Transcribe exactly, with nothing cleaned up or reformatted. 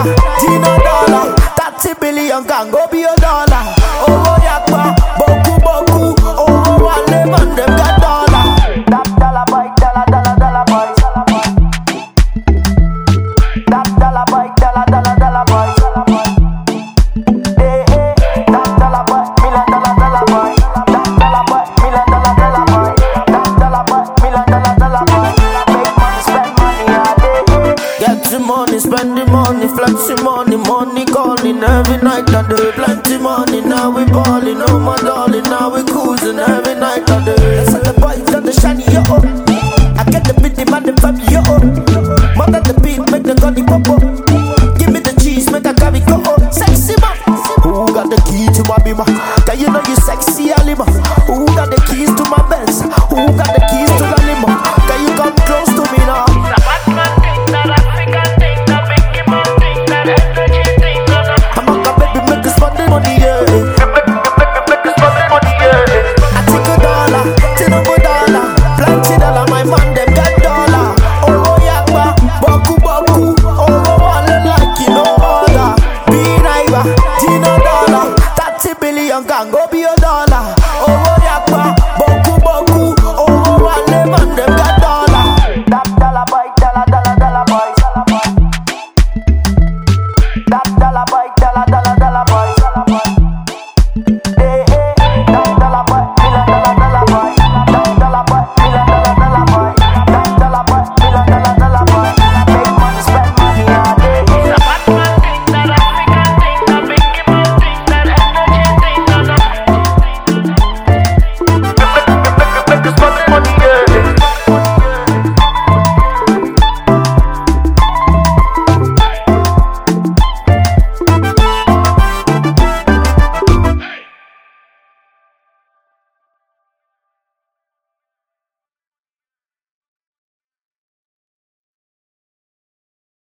Gina dollar, thirty billion can go be a dollar. Oh yakba, boku boku, oh wale man them got dollar. That dollar boy, dollar dollar dollar boy. That dollar boy, dollar dollar dollar boy. Hey hey, that dollar boy, million dollar dollar boy. That dollar boy, million dollar dollar boy. That dollar boy, million dollar dollar boy. Make money, spend money all day. Get the money, spend the money, flex the money, money calling every night and day. Plenty money, now we ballin', oh my darling, now we cruising every night and day. So the boys on the shiny, yo. I get the bitty man, the fab, yo. Mother the beat, make the gunny pop up. Give me the cheese, make a carry go up. Sexy man, who got the key to my bima? Can you know you sexy Alima? Who got the keys to my Benz? Who got the keys to the limo? Can you come close to me now? It's a Batman thing, that African thing, that Mickey Mouse thing, that energy thing, that I'm a baby, make us spend the money, yeah. make us spend the money, yeah. I take a dollar, ten over dollar, plenty dollar, my man them got dollar. Oh yakba, boku boku, oh wale like you know other. Be naiva, Gina dollar, thirty billion can go be a dollar.